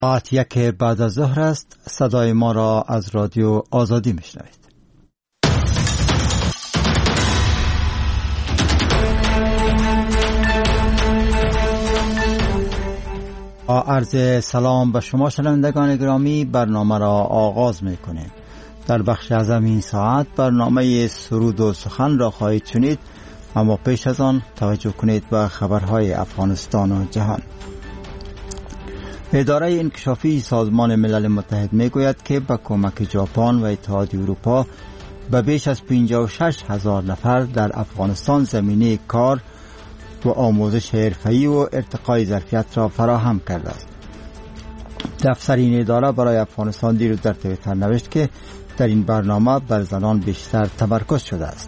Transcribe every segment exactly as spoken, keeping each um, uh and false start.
ساعت یک بعد از ظهر است. صدای ما را از رادیو آزادی میشنوید. با عرض سلام به شما شنوندگان گرامی، برنامه را آغاز میکنیم. در بخش اعظم این ساعت برنامه سرود و سخن را خواهید شنید، اما پیش از آن توجه کنید به خبرهای افغانستان و جهان. اداره انکشافی سازمان ملل متحد میگوید که با کمک ژاپن و اتحادیه اروپا به بیش از پنجاه و شش هزار نفر در افغانستان زمینه کار و آموزش حرفه‌ای و ارتقای ظرفیت را فراهم کرده است. دفتر این اداره برای افغانستان دیروز در توییتر نوشت که در این برنامه بر زنان بیشتر تمرکز شده است.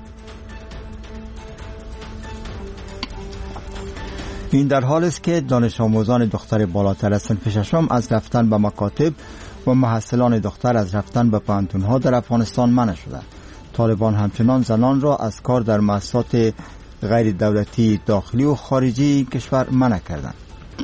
این در حال است که دانش آموزان دختر بالاتر از صنف ششم از رفتن به مکاتب و محصلان دختر از رفتن به پوهنتون‌ها در افغانستان منع شدند. طالبان همچنان زنان را از کار در مؤسسات غیر دولتی داخلی و خارجی کشور منع کردند.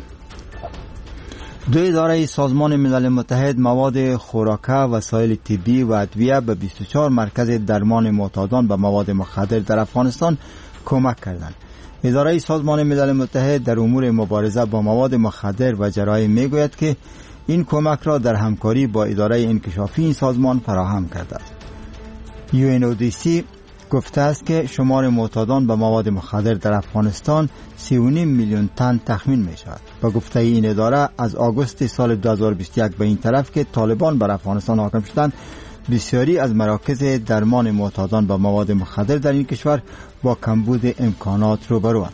دو اداره سازمان ملل متحد مواد خوراکه، وسایل طبی و ادویه به بیست و چهار مرکز درمان معتادان به مواد مخدر در افغانستان کمک کردند. اداره سازمان ملل متحد در امور مبارزه با مواد مخدر و جرایم میگوید که این کمک را در همکاری با اداره انکشافی این سازمان فراهم کرده است. یو ان او دی سی گفته است که شمار معتادان به مواد مخدر در افغانستان سی و نیم میلیون تن تخمین می شود. با گفته این اداره از آگوست سال دو هزار و بیست و یک به این طرف که طالبان بر افغانستان حاکم شدند، بسیاری از مراکز درمان معتادان به مواد مخدر در این کشور با کمبود امکانات روبروند.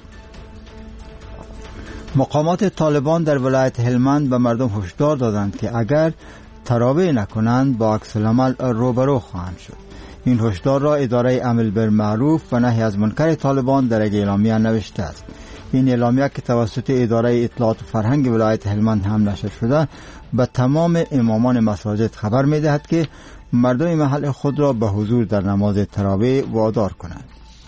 مقامات طالبان در ولایت هلمند به مردم هشدار دادند که اگر تراویح نکنند با عکس العمل روبرو خواهند شد. این هشدار را اداره امر بالمعروف و نهی از منکر طالبان در یک اعلامیه نوشته است. این اعلامیه که توسط اداره اطلاعات و فرهنگ ولایت هلمند هم نشر شده به تمام امامان مساجد خبر می‌دهد که مردم محل خود را به حضور در نماز تراویح وادار کنند.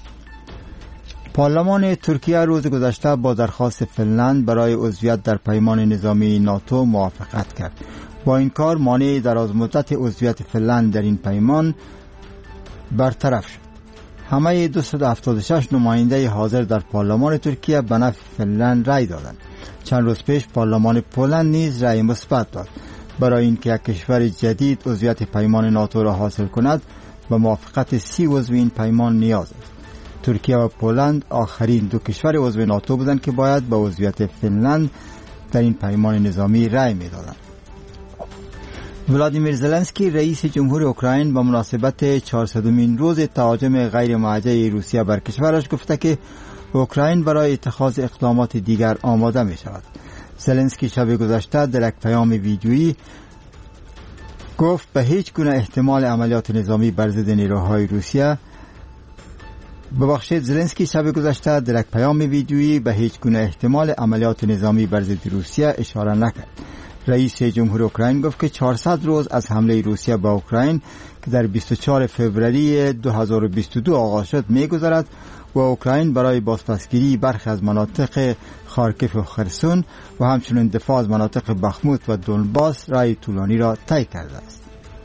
پارلمان ترکیه روز گذشته با درخواست فنلند برای عضویت در پیمان نظامی ناتو موافقت کرد. با این کار مانع درازمدت عضویت فنلند در این پیمان برطرف شد. همه دویست و هفتاد و شش نماینده حاضر در پارلمان ترکیه به نفع فنلند رای دادند. چند روز پیش پارلمان پولند نیز رای مثبت داد. برای اینکه یک کشور جدید عضویت پیمان ناتو را حاصل کند به موافقت سی عضو این پیمان نیاز است. ترکیه و پولند آخرین دو کشور عضو ناتو بودند که باید به عضویت فنلند در این پیمان نظامی رای میدادند. ولادیمیر زلنسکی رئیس جمهور اوکراین به مناسبت چهارصدمین روز تهاجم غیر موجه روسیه بر کشورش گفته که اوکراین برای اتخاذ اقدامات دیگر آماده می شود. زلنسکی شب گذشته در یک پیام ویدیویی گفت به هیچ گونه احتمال عملیات نظامی بر ضد نیروهای روسیه ببخشید زلنسکی شب گذشته در یک پیام ویدیویی به هیچ گونه احتمال عملیات نظامی بر ضد روسیه اشاره نکرد. رئیس جمهور اوکراین گفت که چهارصد روز از حمله روسیه به اوکراین که در بیست و چهارم فوریه دو هزار و بیست و دو آغاز شد می‌گذرد و اوکراین برای بازپسگیری برخی از مناطق خارکیف و خرسون و همچنین دفاع از مناطق بخموت و دونباس راه طولانی را طی کرده است.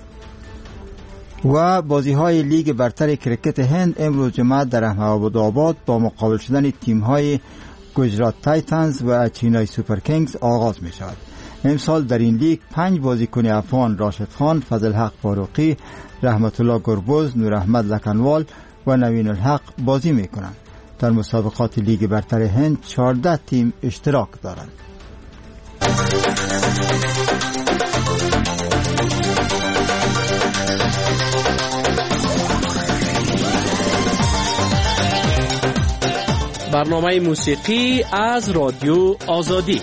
و بازی‌های لیگ برتر کرکت هند امروز جمعه در احمدآباد با مقابل شدن تیم‌های گجرات تایتنز و چینای سوپر کینگز آغاز می‌شود. امسال در این لیگ پنج بازیکن افغان راشد خان، فضل حق فاروقی، رحمت الله گربز، نور احمد لکنوال و نوین الحق بازی میکنند. در مسابقات لیگ برتر هند چهارده تیم اشتراک دارند. برنامه موسیقی از رادیو آزادی.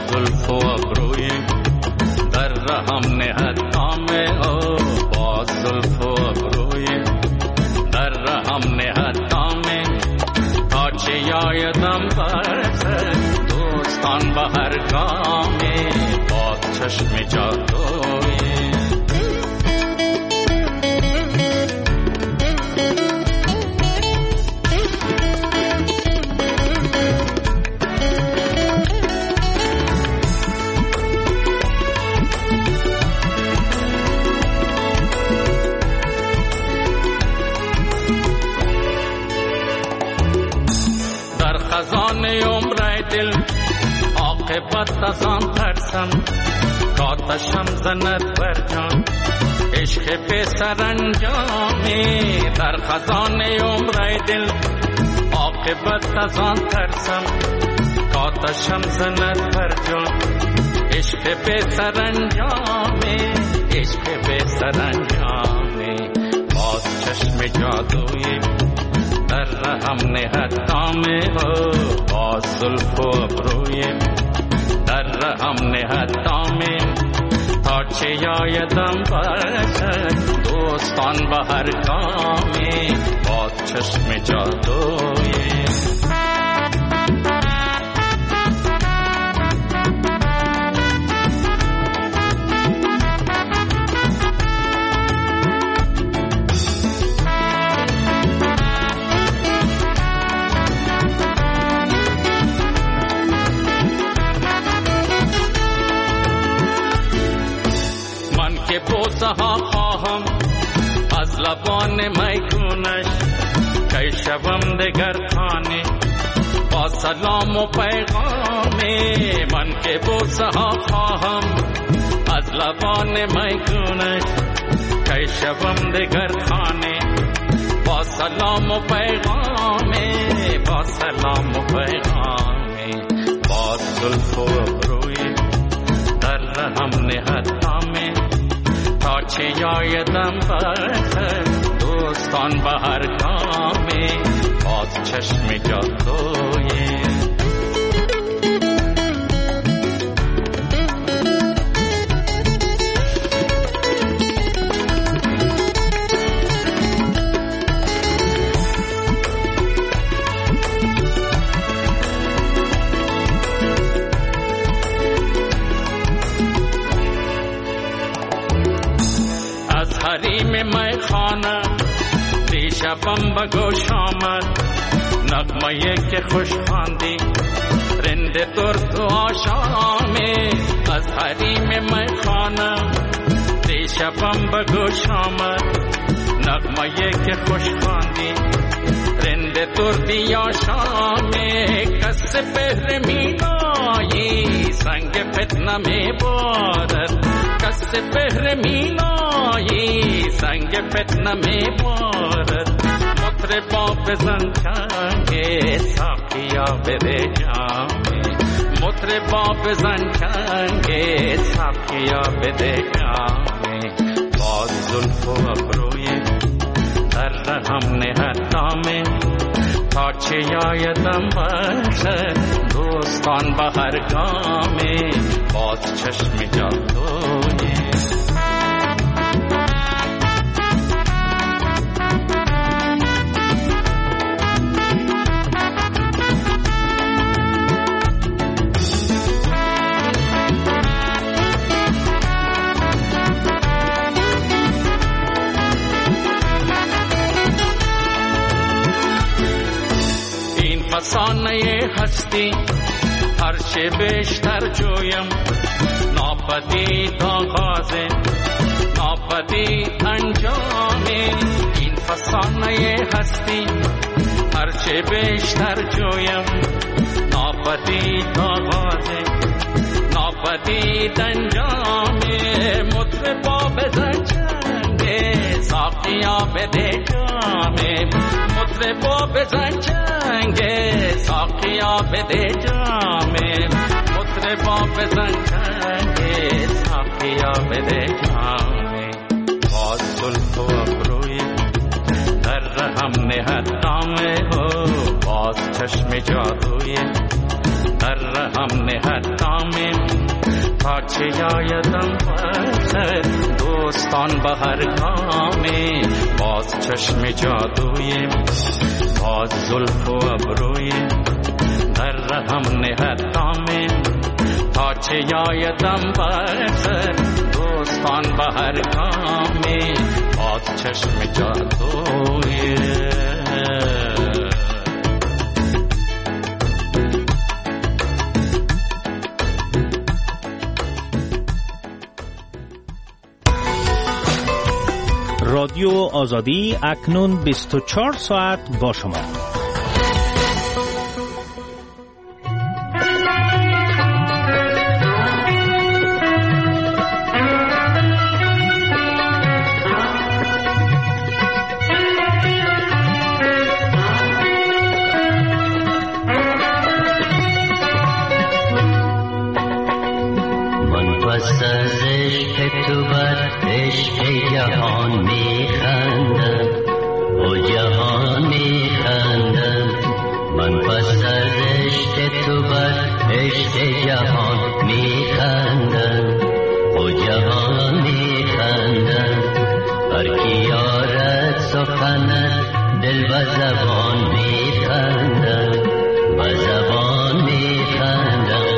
هم نهد کام او باز همه حتامه تا چه یادم برسد دوستان به هر گامه با چشم جادوی خزانه عمر دل عاقبت از آن ترسم کاتشم زند بر جان عشق به سرانجامی در خزانه عمر دل عاقبت از آن ترسم کاتشم زند بر جان عشق به سرانجامی عشق به سرانجامی باز چشم جادویی در رحم نهد دامه ها با زلف و ابروی در رحم نهد دامه تا چه یادم برسد دوستان به هر گامی با چشم جادوی بوسه ها خواهم از لبان میگونش که شوم دگر خانه با سلام و پیغامی من که بوسه ها خواهم از لبان میگونش که شوم دگر خانه با سلام و پیغامی با سلام و پیغامی با زلف و ابروی در رحم نهدامه تا چه یادم برسد دوستان به هر گامی باز چشم جادوی حریم میخانه دیشبم به گوش آمد نغمه که خوش خواندی رند درد و آشامی از حریم میخانه دیشبم به گوش آمد نغمه که خوش خواندی رند دردی آشامی کس بهر مینایی سنگ فتنه می بارد کس بهر مینایی سنگ فتنه می بارد مطربا بزن چنگ ساقیا بده جامی مطربا بزن چنگ ساقیا بده جامی باز زلف و ابروی در رحم نهدامه تا چه یادم برسد دوستان به هر گامی باز چشم جادوی فسانه هستی هر چه بیشتر جویم ناپدید آغاز ناپدید انجام این فسانه هستی هر چه بیشتر جویم ناپدید آغاز ناپدید انجام مطربا بزن چنگ ساقیا بده جام مطربا بزن چنگ ساقیا بده جام مطربا بزن چنگ ساقیا بده جام باز زلف و ابروی در رحم نهدامه باز چشم جادوی در رحم نهدامه تا چه یادم برسد دوستان به هر گامی، باز چشم جادوی، باز زلف و ابروی، در رهم نهد دامی، تا چه یادم برسد دوستان به هر گامی، باز چشم جادوی. رادیو آزادی اکنون بیست و چهار ساعت با شما. من پس از عشق تو بر عشق جهان میخندم، او جهان میخندم. من پس از عشق تو بر عشق جهان میخندم، او جهان میخندم. هر کی یارد سخنت دل و زبان میخندم، و زبان میخندم.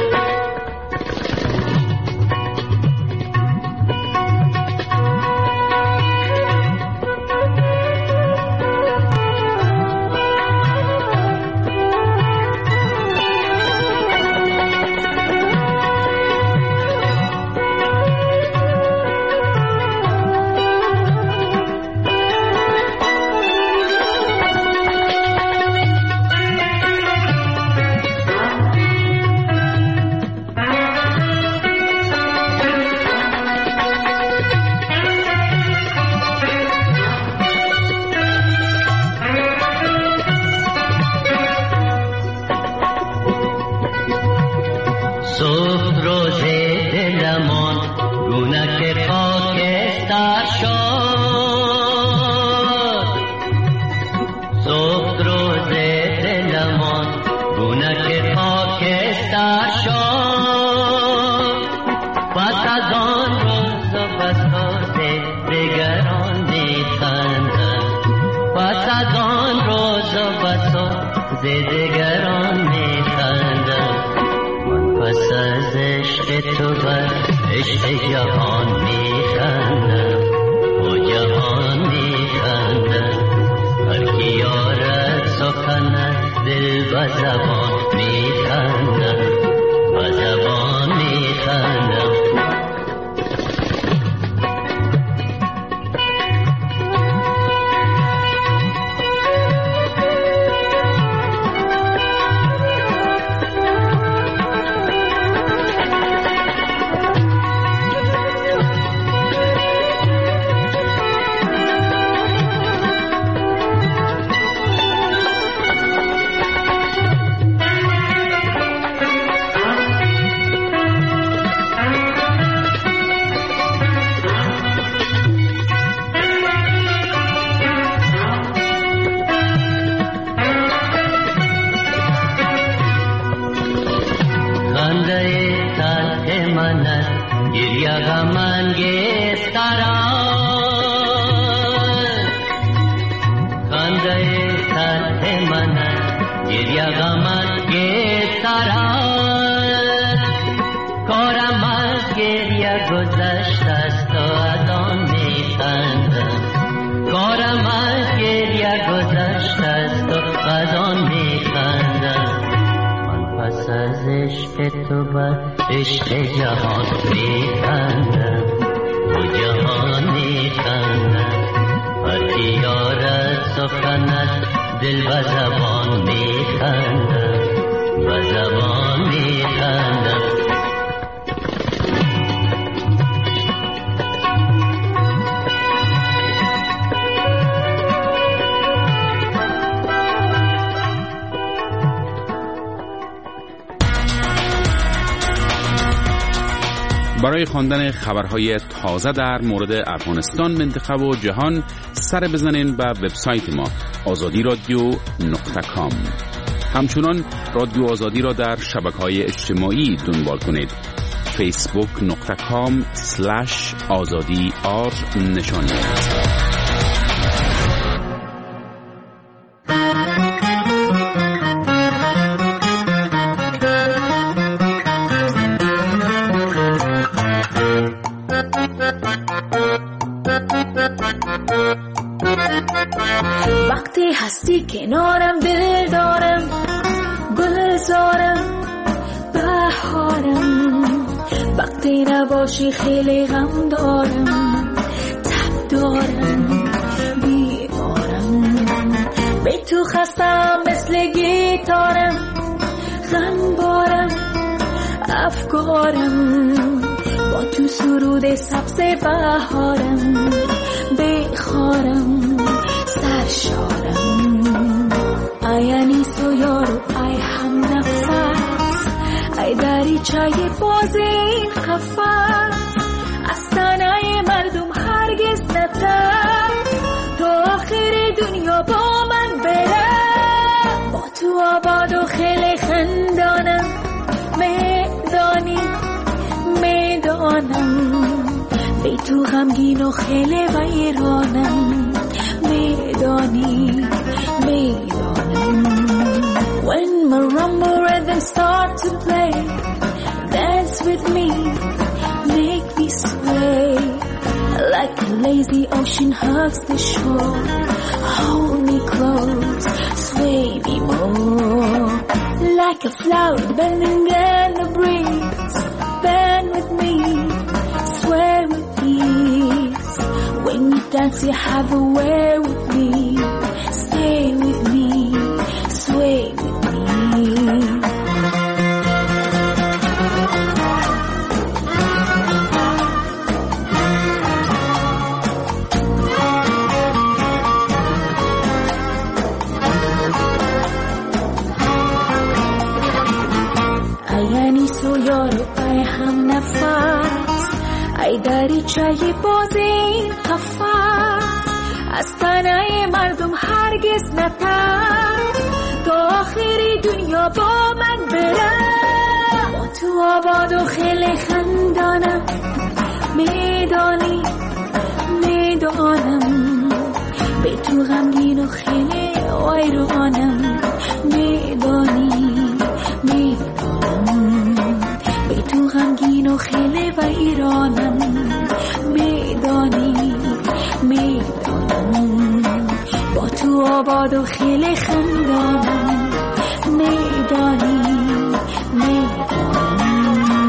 برای خواندن خبرهای تازه در مورد افغانستان، منطقه و جهان سر بزنین به وبسایت ما آزادی رادیو نقطه کام. همچنان رادیو آزادی را در شبکه‌های اجتماعی دنبال کنید. فیسبوک نقطه کام سلش آزادی آر نشان دهید. وقتی هستی کنارم دل دارم گلزارم بهارم، وقتی نباشی خیلی غم دارم تب دارم بیمارم، به تو خستم مثل گیتارم غم بارم افکارم، با تو سرود سبز بهارم بخارم سرشارم. ای انیس و یارو ای هم نفس، ای دریچه باز این قفس، از تنه مردم هرگز نتر، تو آخر دنیا با من بره، با تو آباد و خیلی خندانم، میدانی میدانم، بی تو غمگین و خیلی ویرانم، میدانی میدانم. When marimba rhythms start to play, dance with me, make me sway, like a lazy ocean hugs the shore, hold me close, sway me more, like a flower bending in the breeze, bend with me, sway with ease, when you dance you have a way with me, stay with me, sway with me. ای انیس و یارو ای هم نفس، ای دریچه باز این قفس، از تنه مردم هرگز نتر، تا آخری دنیا با من بره، با تو آباد و خیلی خندانم، میدانی میدانم، به تو غمگین و خیلی ویرانم، میدانی میدانم، به تو غمگین و خیلی ویرانم، میدانی میدانم، با تو آباد و خیلی خندانم، میدانی میدانم.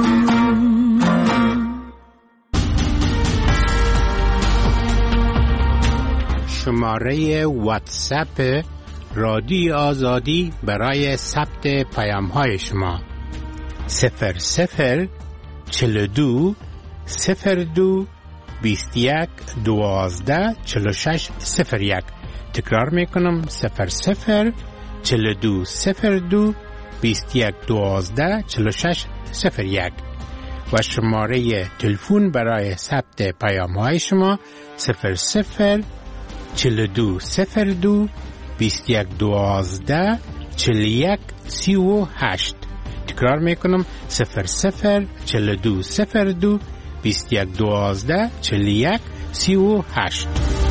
شماره واتساپ رادیو آزادی برای ثبت پیام های شما صفر صفر چل دو صفر دو بیست یک دوازده چل و شش صفر یک. تکرار میکنم صفر صفر چل دو صفر دو بیست یک دوازده چل و شش صفر یک و شماره تلفن برای ثبت پیام های شما صفر صفر چل دو صفر دو بیست یک دوازده چل یک سی و هشت. تکرار میکنم صفر صفر چل دو صفر دو بیست یک دوازده چل یک سی و هشت.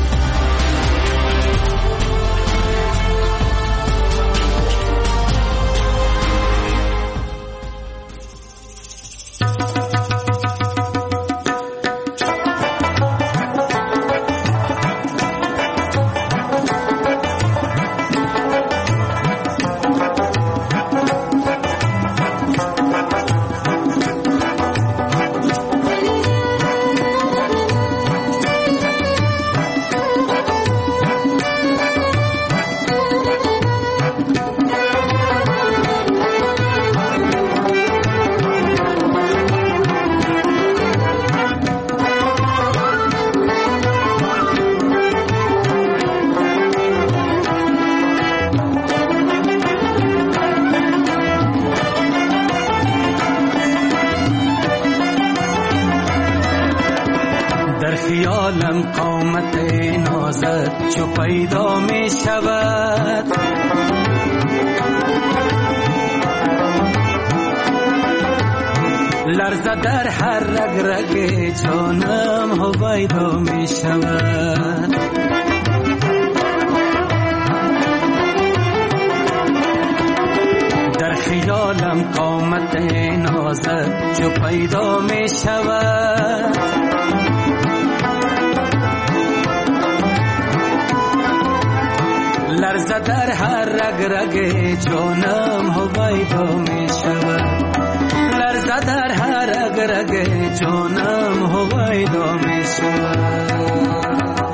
خیالم قامت نازت چو پیدا می شود، لرزه در هر رگ رگ جانم هویدا می شود. در خیالم قامت نازت جو پیدا می شود. لرزه در هر رگ رگ جانم هویدا می شود. لرزه در هر رگ رگ جانم هویدا می شود.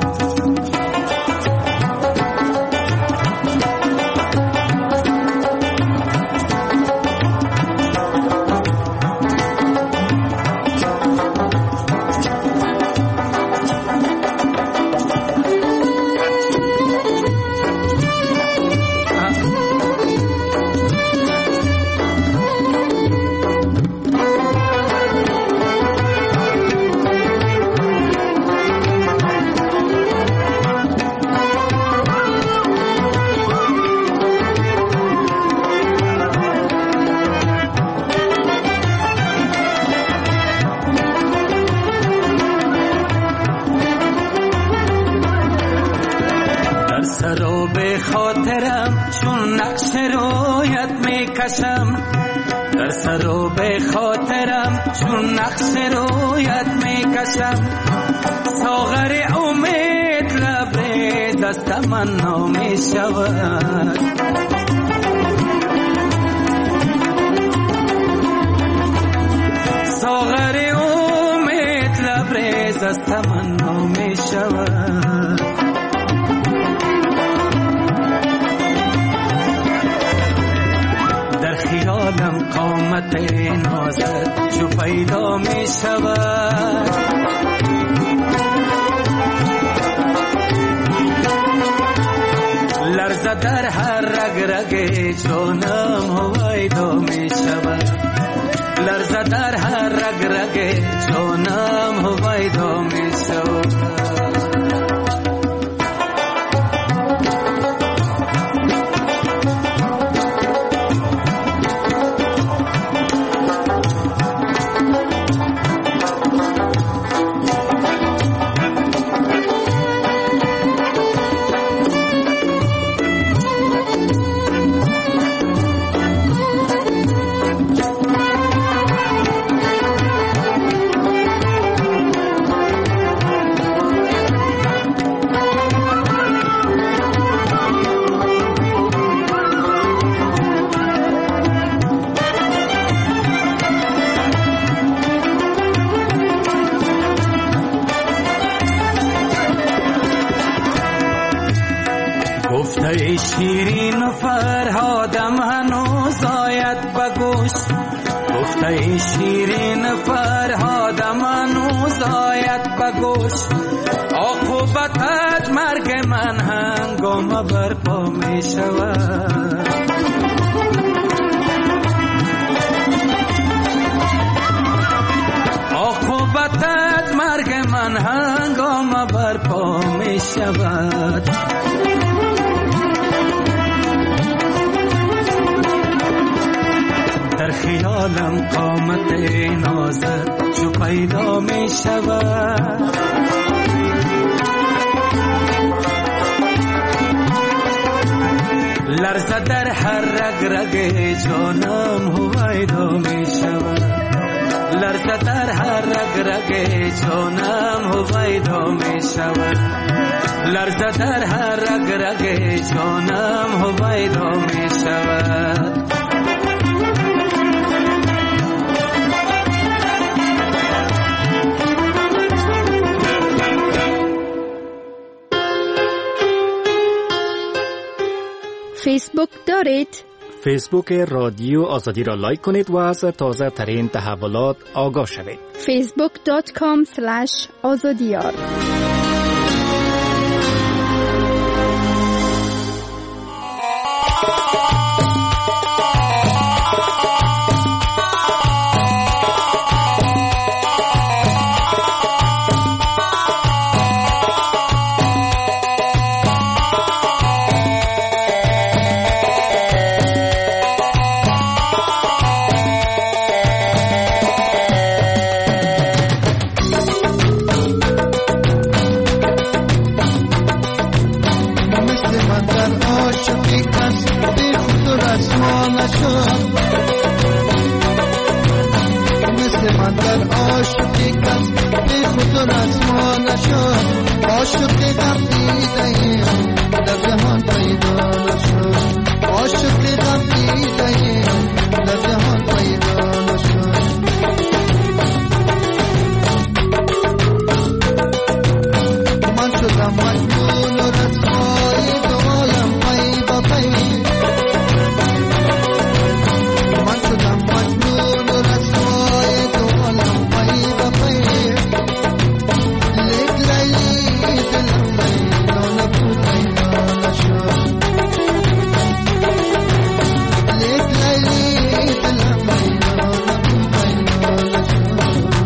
در سر و به خاطرم چون نقش رویت می کشم. ساغر امید لب دست من نمی شود. ساغر امید لب دست من نمی شود. خیالم قامت نازت جو پیدا می شود. لرزه در هر رگ رگ جانم هویدا می شود. لرزه در هر رگ رگ جانم هویدا می شود. گفته شیرین و فرهادم هنوز آید بگوش. گفته شیرین و فرهادم هنوز آید بگوش. عاقبتت مرگ من هنگام برپا می شود. عاقبتت مرگ من هنگام برپا می شود. در خیالم قامت نازت جو پیدا می شود. لرزه در هر رگ رگ جانم هویدا می شود. لرزه در هر رگ رگ جانم هویدا می شود. لرزه در هر رگ رگ جانم هویدا می شود. فیسبوک دارید؟ فیسبوک رادیو آزادی را لایک کنید و از تازه ترین تحولات آگاه شوید. فیسبوک دات کام اسلش آزادیار. نشد، مثل من در عاشقی کس بی خود و رسوا نشد. عاشقی غم دیده‌ایم در جهان پیدا نشد، عاشقی غم دیده‌ایم در جهان پیدا نشد. من شدم مجنون و رسوای دو عالم پی با پی، من شدم مجنون و رسوای دو عالم پی با پی. لیک لیلی دلم لیلا نبود لیلا نشد، لیک لیلی دلم لیلا نبود لیلا نشد.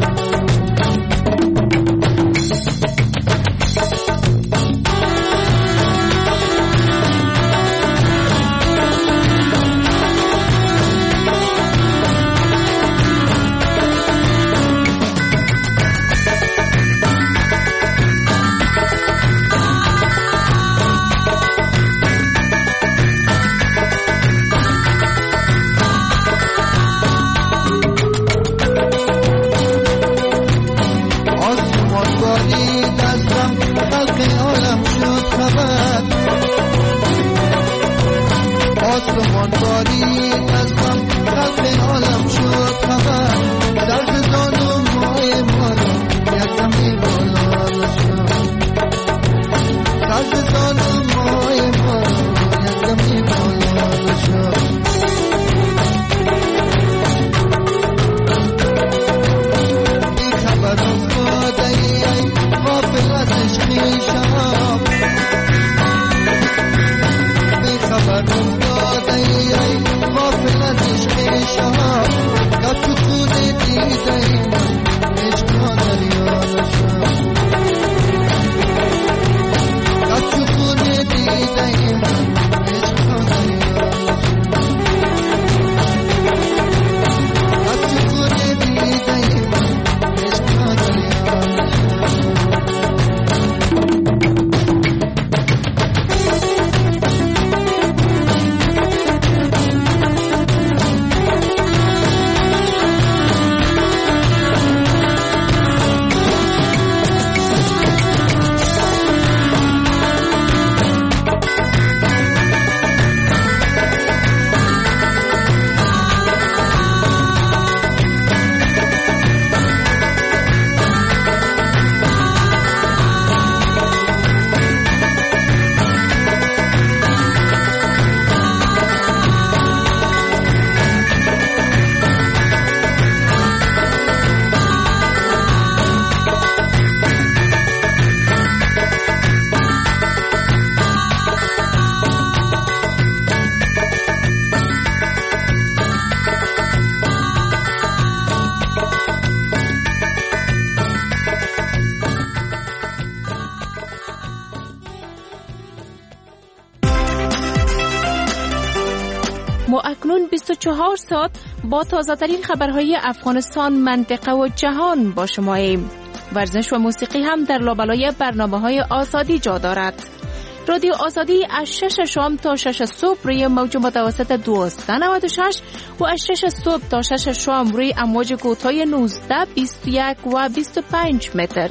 ما اکنون بیست و چهار ساعت با تازه‌ترین خبرهای افغانستان، منطقه و جهان با شماییم. ورزش و موسیقی هم در لابلای برنامه‌های آزادی جا دارد. رادیو آزادی از شش شام تا شش صبح روی موج متوسط دویست و نود و شش و از شش صبح تا شش شام روی امواج کوتاه نوزده، بیست و یک و بیست و پنج متر.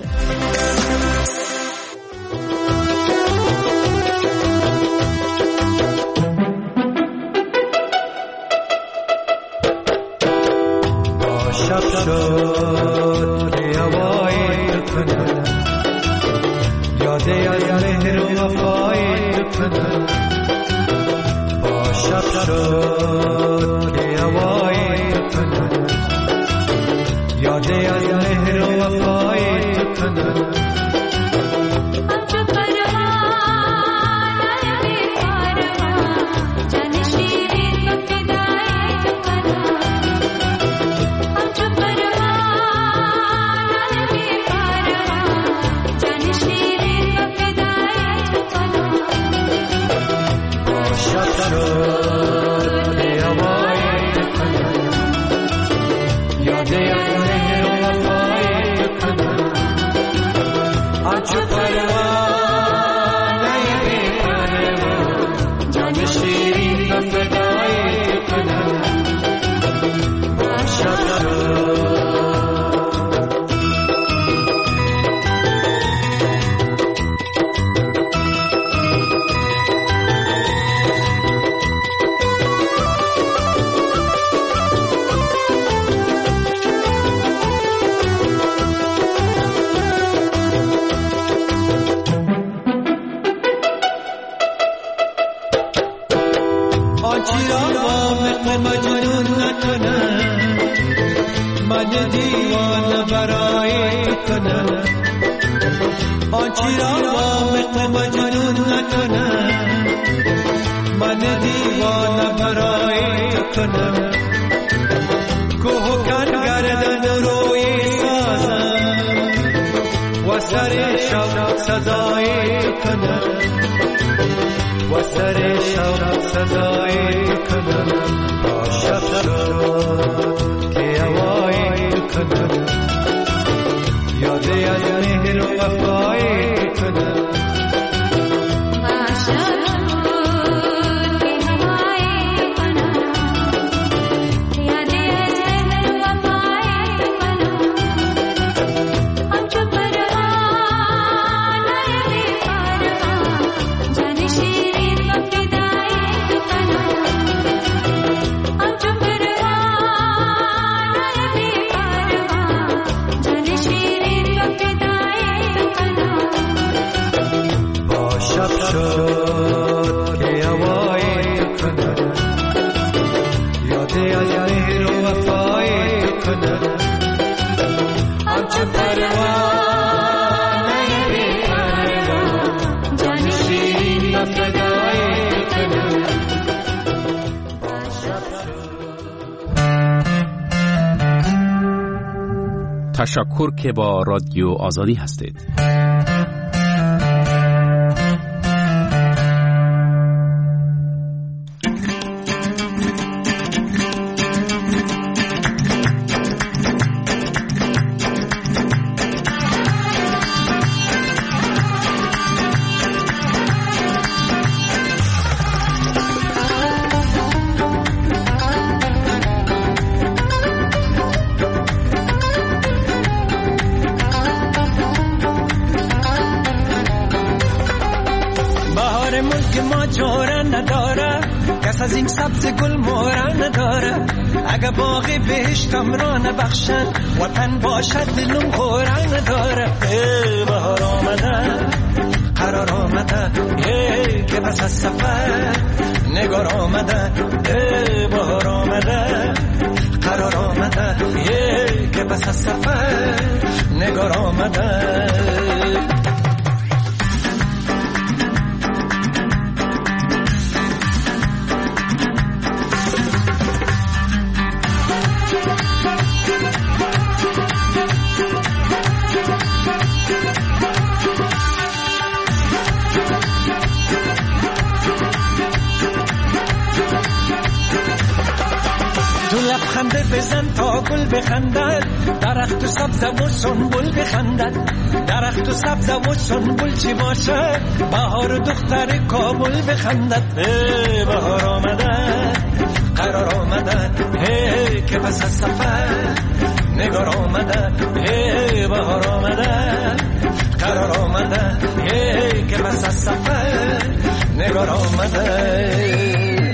شب شد که هوای تو کنه، یاده از مهر و وفای تو کنه. با شب شد که هوای تو کنه، یاده از مهر و وفای تو کنه. جان شیرین و فدای تو کنم. آنچی را وامق مجنون نکنم، من دیوانه برای کنم. آنچی را وامق مجنون نکنم، من دیوانه برای کنم. کوه کن گردن روی سازم و سر شب صدای کنم، و سر شب صدای کنم. با شب شد که هوای کنم، یادی از مهر و وفای کنم. تشکر که با رادیو آزادی هستید. از این سبز گل مورا نداره، اگه باغی بهشتم را نبخشد وطن باشد دلم خورا نداره. ای بهار آمده قرار آمده، ای که بس از سفر نگار آمده. ای بهار آمده قرار آمده، ای که بس از سفر نگار آمده. خنده بزن تا گل بخندد، درخت و سبز و سنبل بخندد. درخت و سبز و سنبل چی باشه، بهار و دختر کابل بخندد. ای بهار آمده قرار آمده، ای که پس از سفر نگار آمده. ای بهار آمده قرار آمده، ای که پس از سفر نگار آمده.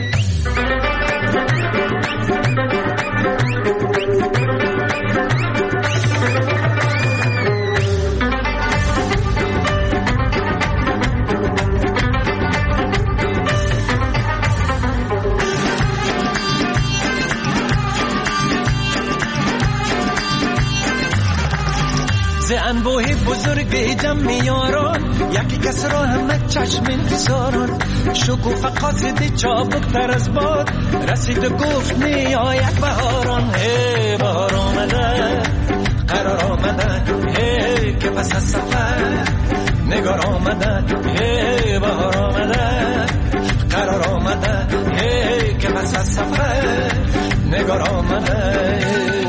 انبوه بزرگ جمع یاران، یکی کس را همه چشم انتظاران. شکوفه قاصد چابک تر از باد، رسید و گفت نیاید بهاران. ای بهار آمده قرار آمده، ای که پس از سفر نگار آمده. ای بهار آمده قرار آمده، ای که پس از سفر نگار آمده.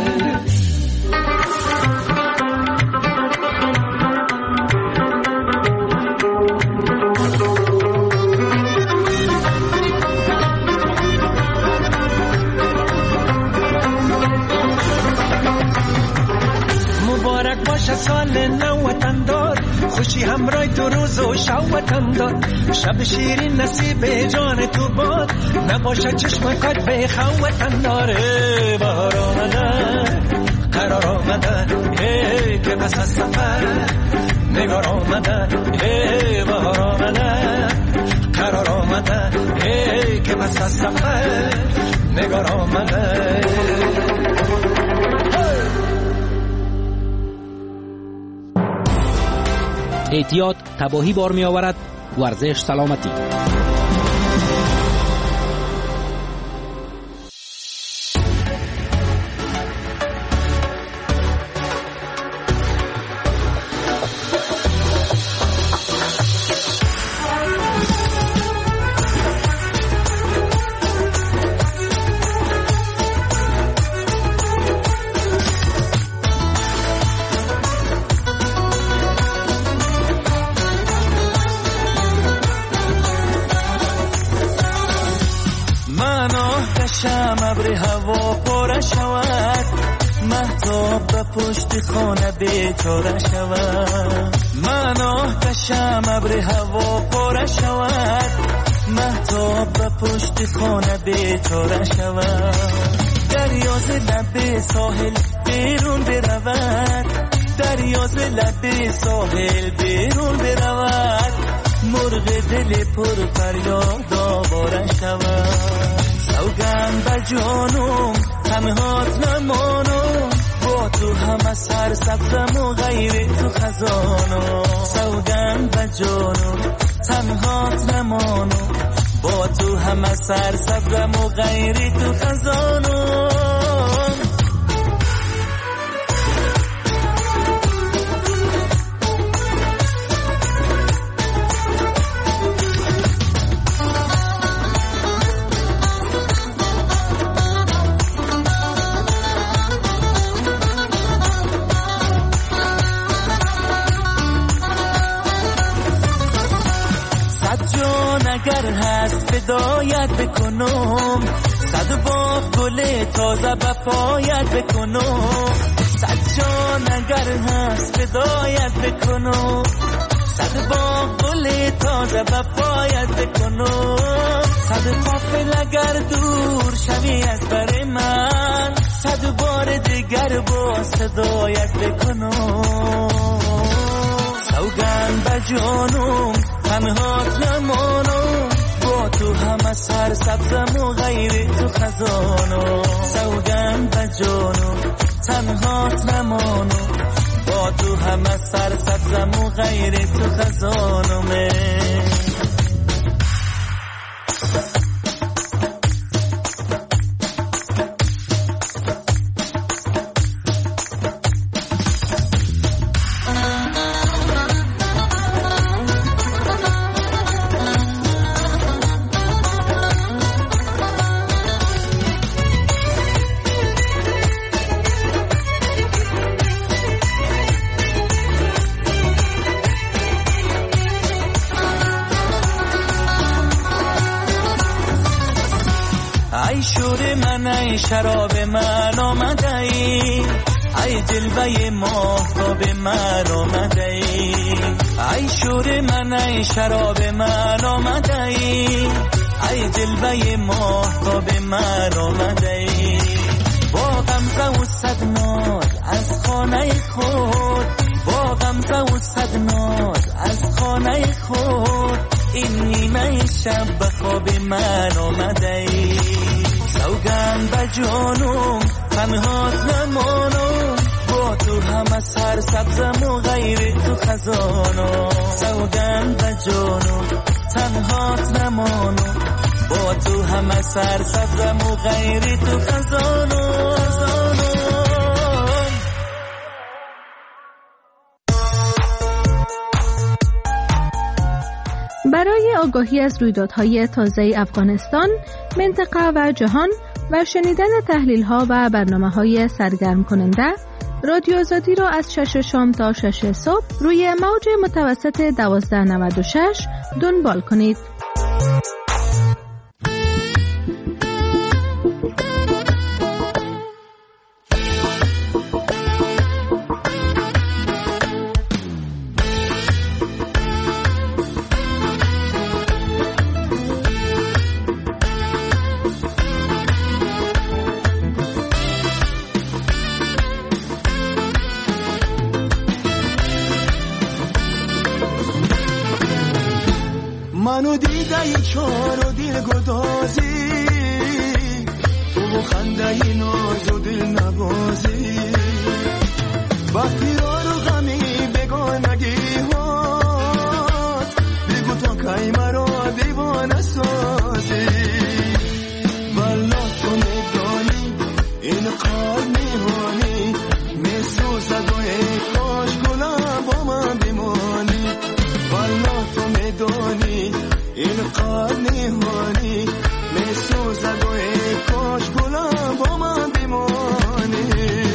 سال نو وطن دار، خوشی همراه تو روز و شب وطن دار. شب شیرین نصیب جان تو باد، نباشه چشم کات به خو وطن دار. ای بهار آمده قرار آمده، ای که پس از سفر نگار آمده. ای بهار آمده قرار آمده ای که بس از سفر نگار آمده. احتیاط تباهی بار می آورد. ورزش سلامتی. ابر هوا پاره شود مهتاب به پشت خانه بیچاره شود. من آتشم ابر هوا پاره شود مهتاب به پشت خانه بیچاره شود. دریا ز لب ساحل بیرون برود دریا ز لب ساحل بیرون برود. مرغ دل پر فریاد آواره شود. سوگند به جانم تنهات نمانم با تو همه سر سبزم و غیر تو خزانم. سوگند به جانم تنهات نمانم با تو همه سر سبزم و غیر تو خزانم. اگر هست فدایت بکنم صد باغ گل تازه بپایت بکنم. صد جان اگر هست فدایت بکنم صد باغ گل تازه بپایت بکنم. صد قافل اگر دور شوی از بر من صد بار دیگر با صدایت بکنم. سوگند به جانم تنهات نمانم با تو همه سر سبزم و غیر تو خزانم. سوگند به جانم تنهات نمانم با تو همه سر سبزم و غیر تو خزانم. ای شور من ای شراب من آمده ای ای جلوه ماهتاب من آمده ای. ای شور من ای شراب من آمده ای ای جلوه ماهتاب من آمده ای. با غمزه و صد ناز از خانه خود با غمزه و صد ناز از خانه خود این نیمه شب به خواب من آمده ای. سوگند به جانم تنهات نمانم با تو همه سر سبزم و غیر تو خزانم. سوگند به جانم تنهات نمانم با تو همه سر سبزم و غیر تو خزانم. برای آگاهی از رویدادهای تازه افغانستان، منطقه و جهان و شنیدن تحلیل‌ها و برنامه‌های سرگرم کننده، رادیو آزادی را از شش شام تا شش صبح روی موج متوسط دوازده نود و شش دنبال کنید. منو ای چار و دل گدازی تو خنده ای ناز و دل نوازی با پیرار و غمی بگانگی هات بگو تا کی مرا دیوانه سازی والا تو میدانی این قلب میهانی میسوزد و ای کاش گلم با من بمانی والا تو میدانی این قلب میهانی میسوزد و ای کاش گلم با من بمانی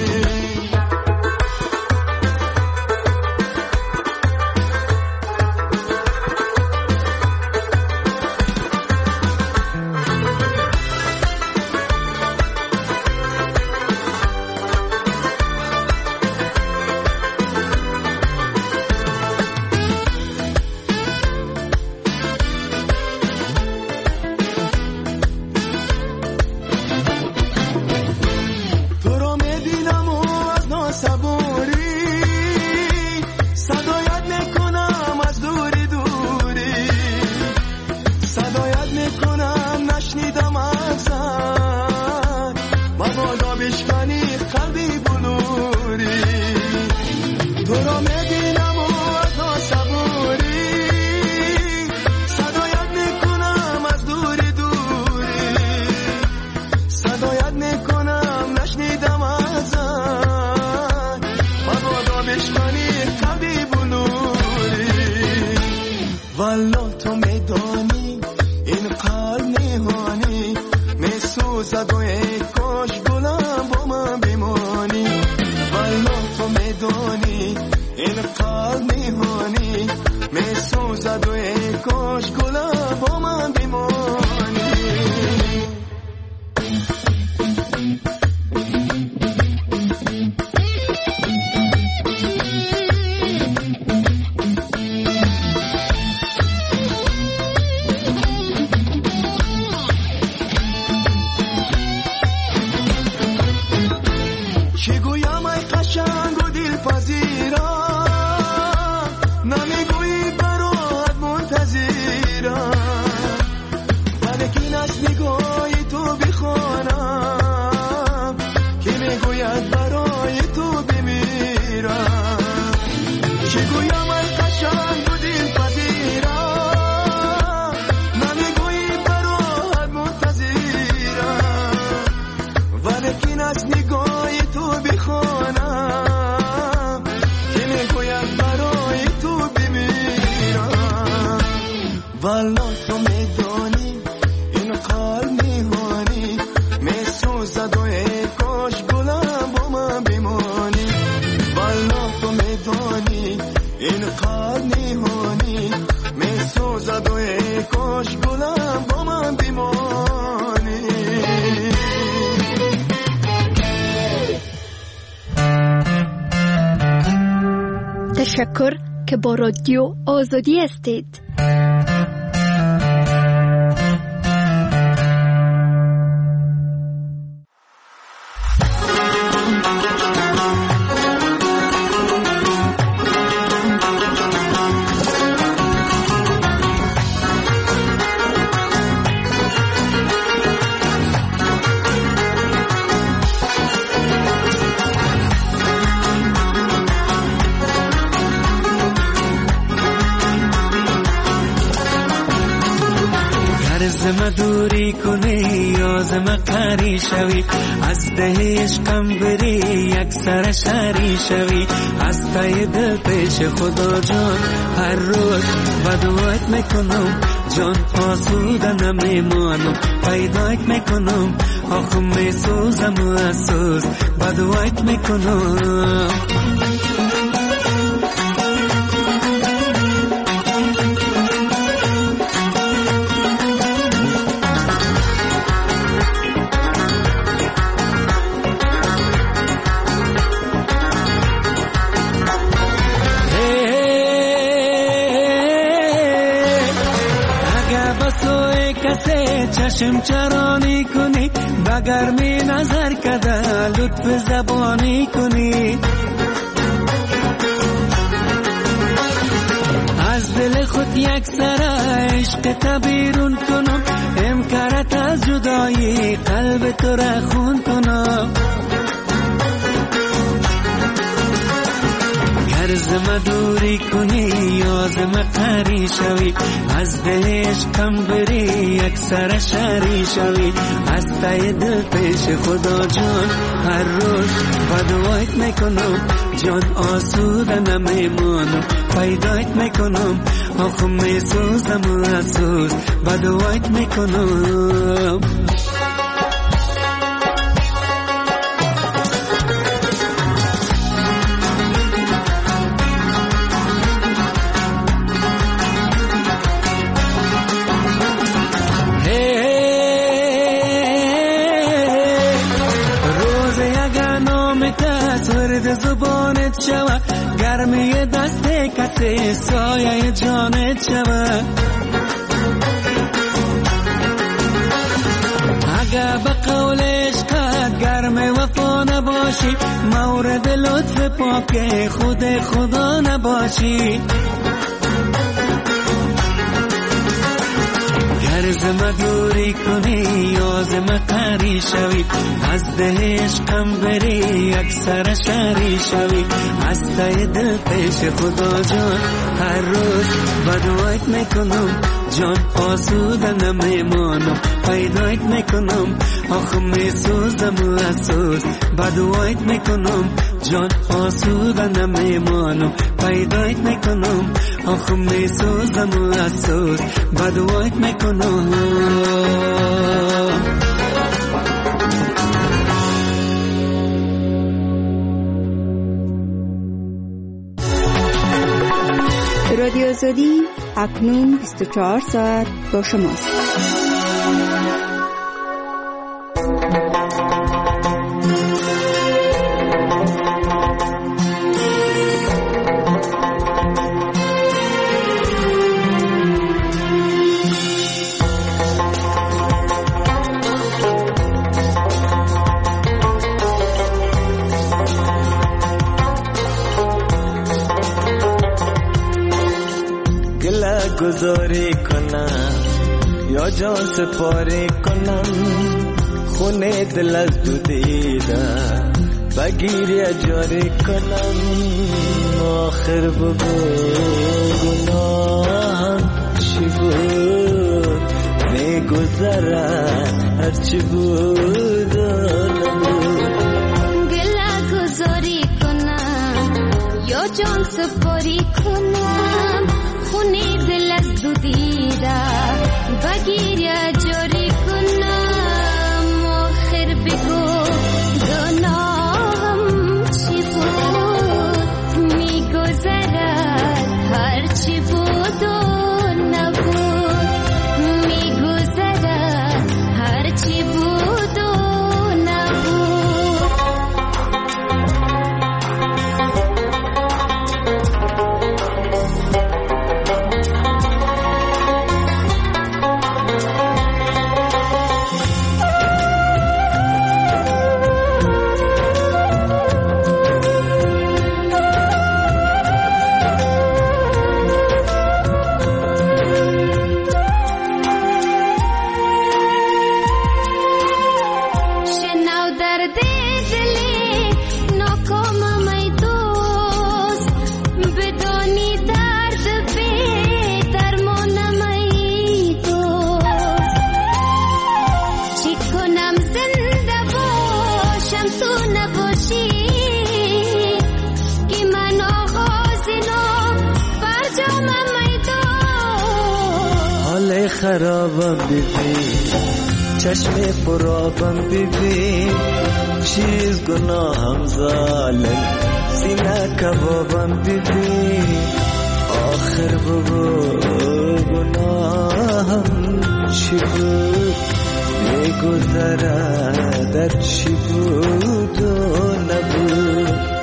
تشکر که با رادیو آزادی هستید. دوری کنی یازم قری شوی از ده عشقم بری یک سر شری شوی از تای دل پیش خدا جان هر روز بدوایت میکنم جان آسوده نمیمانم پیدایت میکنم آخم میسوزم و اسوز بدوایت میکنم چشم چرانی کنی بگرمی نظر کده لطف زبانی کنی از دل خود یک سر عشق تبیرون کنم، امکارت از جدایی قلب تو را خون کنم. گر زم دوری کنی یا زم قری شوی، از دهش کم بری یک سر شری شوی. از تای دل پیش خدا جان هر روز بدوایت میکنم، جان آسوده نمیمانم. پیدایت میکنم آخو میسوزم افسوس بدوایت میکنم. زبانت شوه گرمی دست کسی سایه جانت شوه. اگه به قول عشقت گرم وفا نباشی، مورد لطف پاک خود خدا نباشی. گر زم دوری کنی یا زم قری شوی، از دهش کم بری یک سر شری شوی. از تای دل پیش خدا جان هر روز بدوایت میکنم، جان آسوده نمیمانم. پیدایت میکنم آخو میسوزم افسوس بدوایت میکنم. جان آسوده نمیمانم، پیدایت میکنم آخو میسوزم افسوس بدوایت میکنم. رادیو آزادی اکنون بیست و چهار ساعت با شماست. گذاری کنم یا جان سپاری کنم، خونه دل از دو دیدم بگیری جاری کنم. آخر بگو گناهم چی بود، میگذرم هرچی بود و نبود. گله گذاری کنم یا جان سپاری کنم، خونه دل از دو دیده بگیر یا جاری کنم. آخر بگو گناهم چی بود، میگذرد هر چی بود و نبود. میگذرد هر چی بود و نبود. خرابم ببین، چشم پرابم ببین، چیز گناهم ظالم، سینه کبابم ببین. آخر بگو گناهم چی بود، میگذره در چی بود و نبود.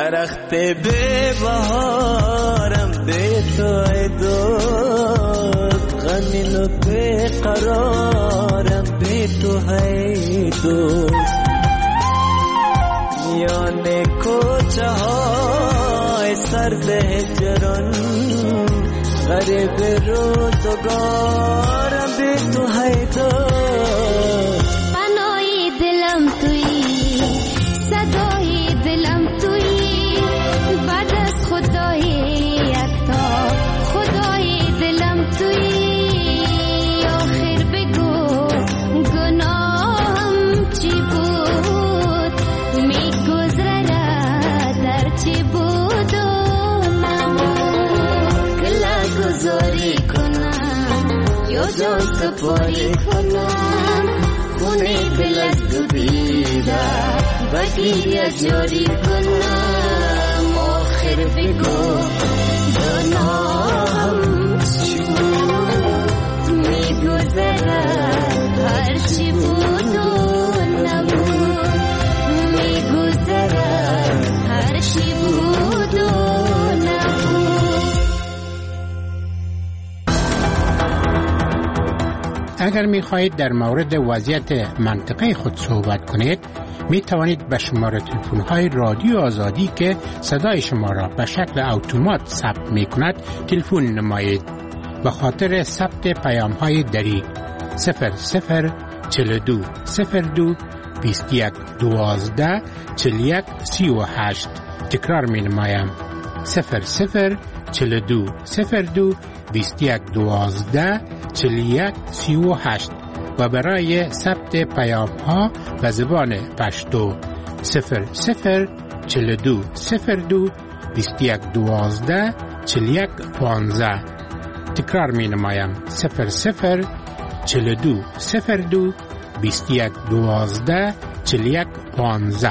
درخت به بهارم به تو ای دوست غمین و به قرارم به تو ای دوست میان کوچه های سرد هجران غریب روزگارم به تو ای دوست پناهی دلم تویی صدای دلم تویی بعد از خدای یکتا خدای دلم تویی آخر بگو گناهم چی بود میگذرد در چی بود و نمود گله گذاری کنم یا جان سپاری کنم خونه دل از دو دیده بگیه جاری کنم آخر بگو گناهم چی بود میگذرد هر چی بود و نبود میگذرد هر چی بود و نبود. اگر می خواهید در مورد وضعیت منطقه خود صحبت کنید می توانید به شماره تلفن های رادیو آزادی که صدای شما را به شکل اتومات ثبت می کند تلفن نمایید. به خاطر ثبت پیام های دری صفر صفر چهل و دو صفر دو بیست و یک دوازده چهل و یک سی و هشت تکرار می نمایم صفر صفر چهل و دو صفر دو بیست و یک دوازده چهل و یک سی و هشت و برای ثبت پیام ها به زبان پشتو صفر صفر چهل و دو صفر دو بیست و یک دوازده چهل و یک پانزده تکرار می نمایم صفر صفر چهل و دو صفر دو بیست و یک دوازده چهل و یک پانزده.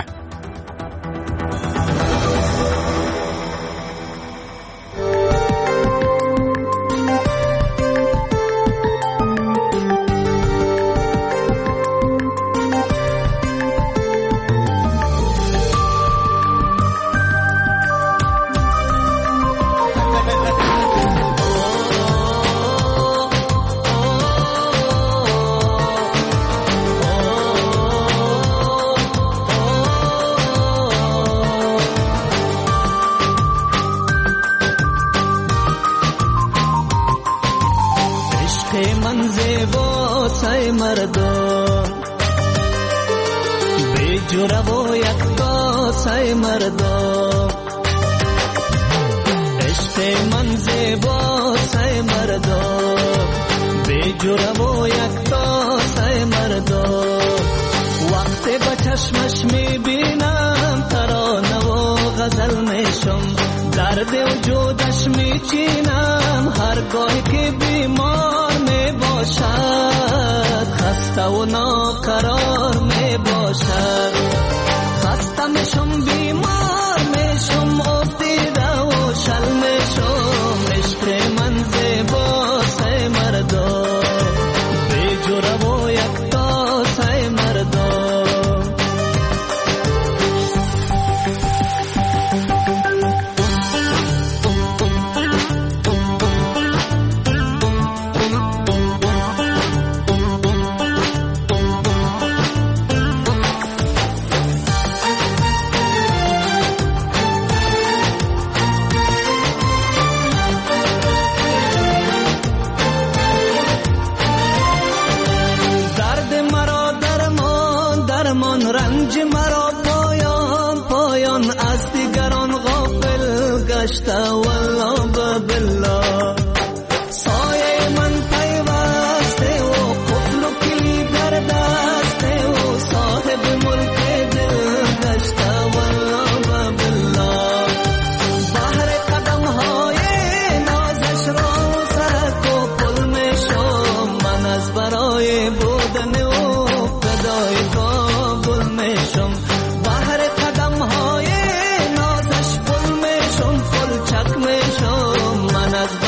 من از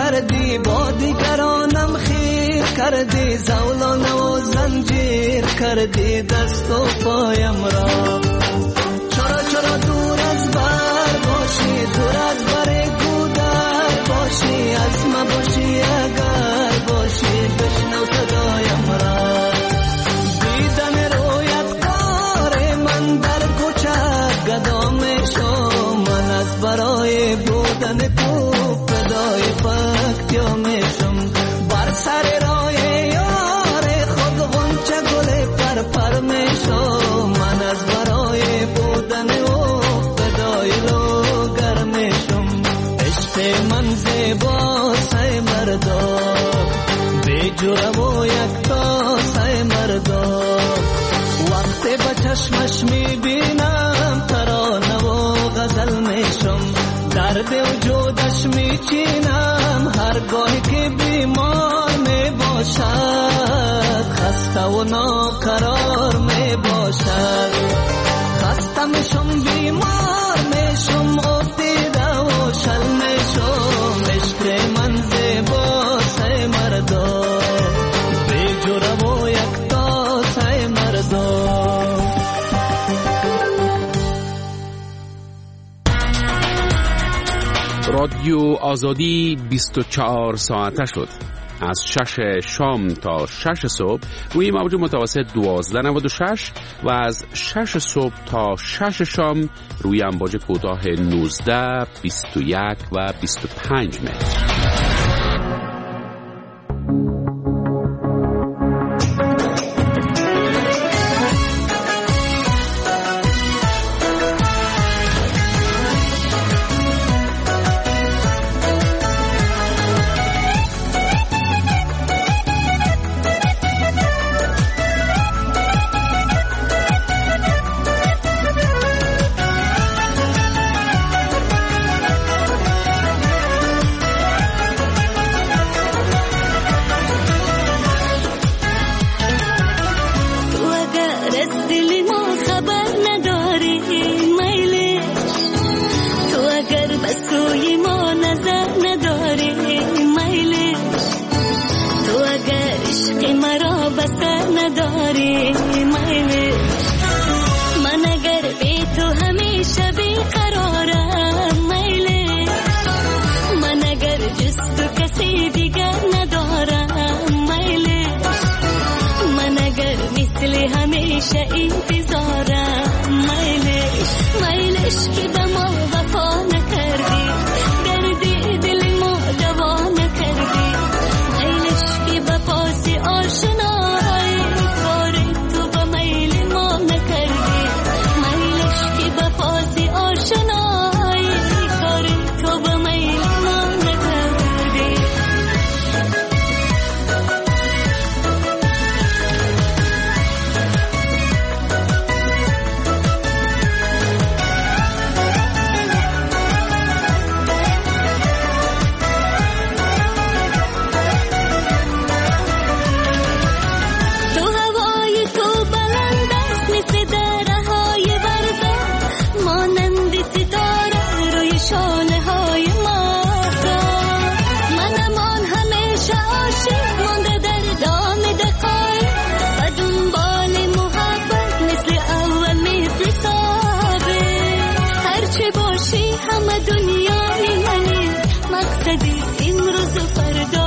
کردی با دیگرانم خیر کردی زولانه و زنجیر کردی دست و پایم را چرا چرا دور از بر باشی دور از بر گودر باشی از ما باشی اگر باشی بشنو صدایم را دیدن رویت کار من در کوچه گدام شو من از برای بودن تو فدای فکتیا میشم بر سر راه یار خود غنچه گل پر پر میشم من از برای بودن او فدای لوگر میشم عشق من زیبا سای مردا بی جرم و یکتا سای مردا وقتی با چشمش میبینم ترانه و غزل میشم درد وجودش میچینم هرگاهی که بیمار میباشد خسته و ناقرار میباشد خسته میشم بیمار میشم افتیده و شل میشم عشق من زیبا سای مردا بی جرم و یکتا سای مردا رادیو آزادی بیست و چهار ساعته شد از شش شام تا شش صبح روی موج متوسط دوازده نود و شش و از شش صبح تا شش شام روی امواج کوتاه نوزده، بیست و یک و بیست و پنج متر. همه دنیای منی مقصدی امروز و فردا